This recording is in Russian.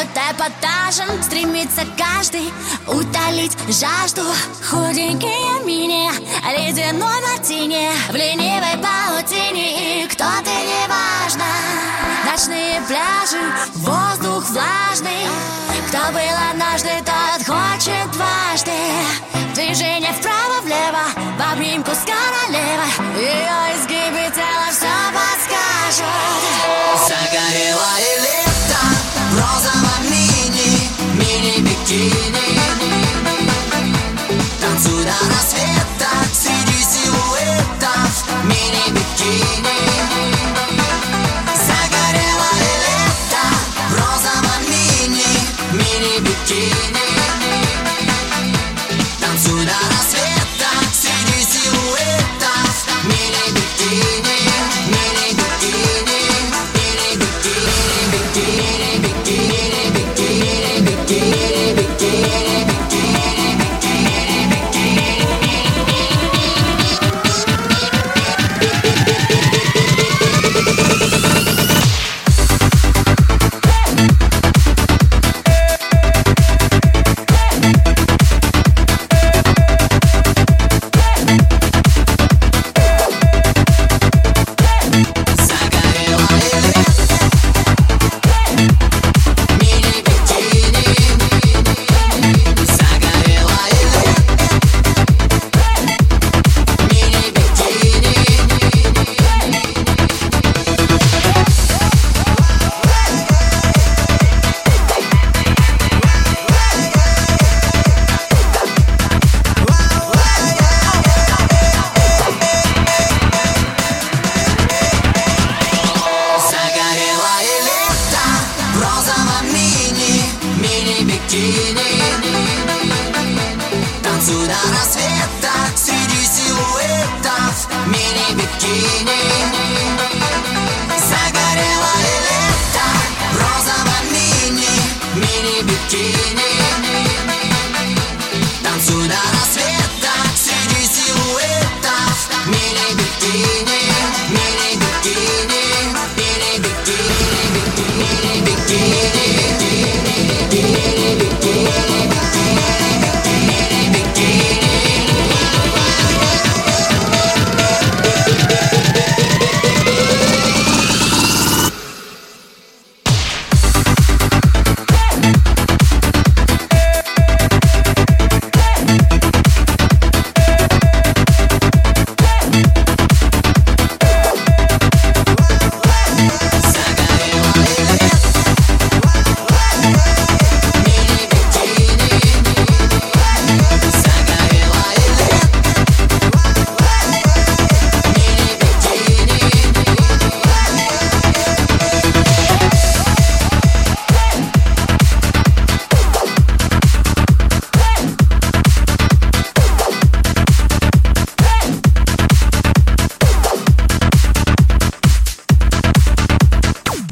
под эпатажем стремится каждый утолить жажду. Худенькие мини, ледяной мартини в ленивой паутине. И кто ты, неважно. Ночные пляжи, воздух влажный. Кто был однажды, тот хочет дважды. Движение вправо-влево, в обнимку с королевой. Ее изгибы тела все подскажут. Загорелое лето в розовом мини-бикини. Танцуй до рассвета среди силуэтов мини-бикини. Загорелое лето в розовом мини-бикини. Танцуй до рассвета среди силуэтов мини-бикини. Танцуй до рассвета среди силуэтов мини-бикини. Загорелое лето в розовом мини-бикини. Танцуй до рассвета среди силуэтов мини-бикини. Мини-бикини, мини-бикини, бикини, бикини, бикини.